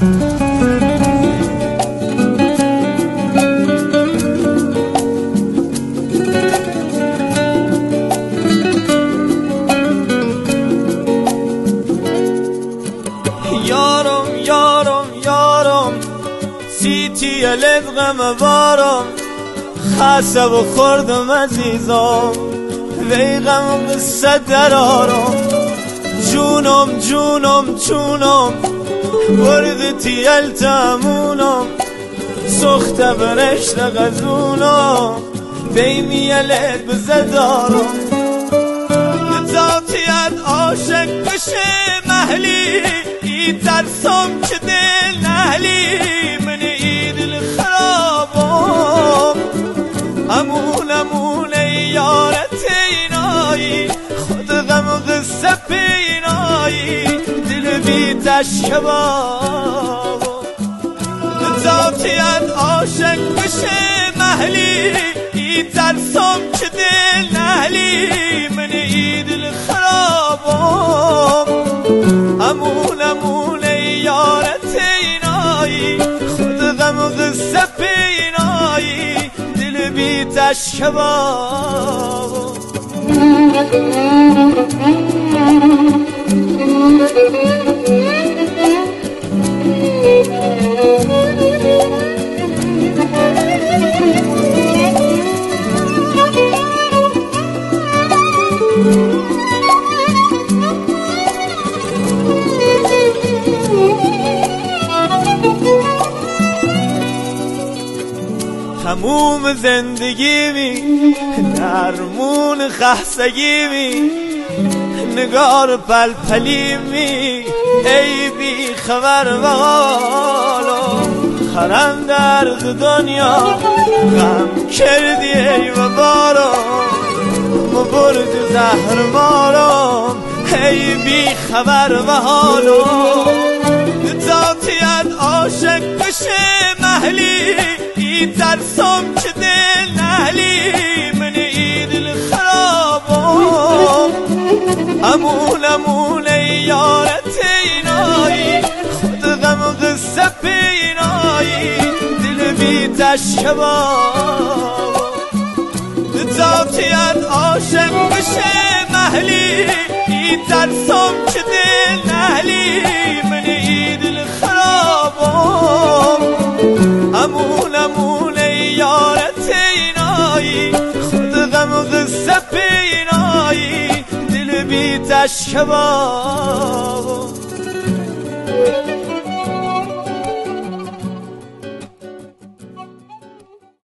یارم یارم یارم سیتی لدغم بارم خسته و خوردم عزیزم ویغم قصه درارم جونم جونم جونم وردتی التامونم سخت برشت غزونم بیمی لد بزدارم ذاتیت عاشق بشه محلی ترسم که دل نهلی من دل خرابم امون امون یارت اینایی خود غم قصه پینایی دل بی تشکبابم ذاتیت عاشق بشه محلی ترسم که دل نهلی من دل خرابم امون امون یارت اینایی خود غم قصه پینایی دل بی تشکبابم تموم زندگی می درمون خستگی می نگار پلپلی می ای بی خبر و حالا خرم درد دنیا غم کردی ای و بارم مبرد زهر مارم ای بی خبر و حالا ذاتیت عاشق بشه محلی ترسم که دل نهلی من دل خرابم امون امون یارت اینایی خود غم قصه پینایی دل بی تشکبابم ذاتیت عاشق بشه محلی ترسم که دل نهلی من دل خرابم امون امون یارت اینایی خود غم قصه پینایی دل بی تشکبابم